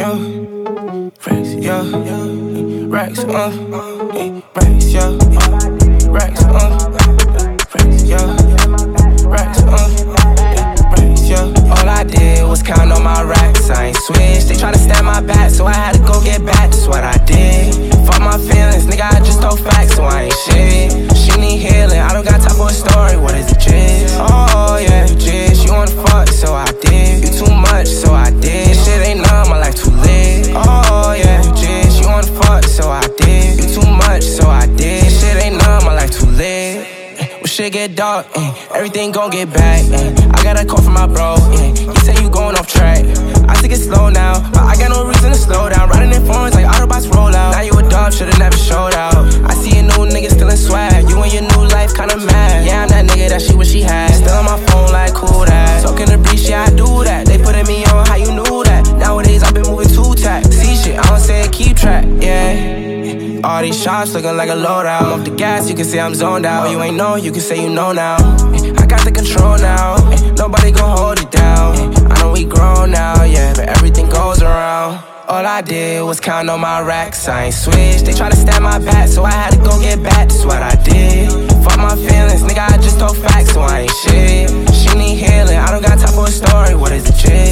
yo. Racks, yo. Racks, racks, yo. Racks, racks, yo. Racks, racks, yo. All I did was count on my racks. I ain't switched. They tryna stab my back, so I had to go get back. That's what I did. Fuck my feelings, nigga. I just told facts, so I ain't shit. She need healing. I don't got time for a story. What is the gist? Oh yeah, gist. You wanna fuck, so I did. You too much, so I did. Shit ain't none, my life too lit. Oh yeah, gist. You wanna fuck, so I did. You too much, so I did. Shit ain't none, my life too lit. When shit get dark, everything gon' get back. I got a call from my bro, he said you going off track. I think it's slow now, but I got no reason to slow down. Riding in phones like Autobots roll out. Now you a dog, should've never showed out. I see a new nigga still in swag. You and your new life kinda mad. Yeah, I'm that nigga that she wish she had. Still on my phone like cool that. Soaking the breeze, yeah, I do that. They putting me on, how you knew that? Nowadays I've been moving too tack. See shit, I don't say it, keep track, yeah. All these shots looking like a loadout. I'm off the gas, you can say I'm zoned out. You ain't know, you can say you know now. I got the control now, nobody gon' hold it down. I know we grown now, yeah, but everything goes around. All I did was count on my racks, I ain't switched. They try to stab my back, so I had to go get back. That's what I did. Fuck my feelings, nigga, I just told facts, so I ain't shit. She need healing, I don't got time for a story. What is the gist?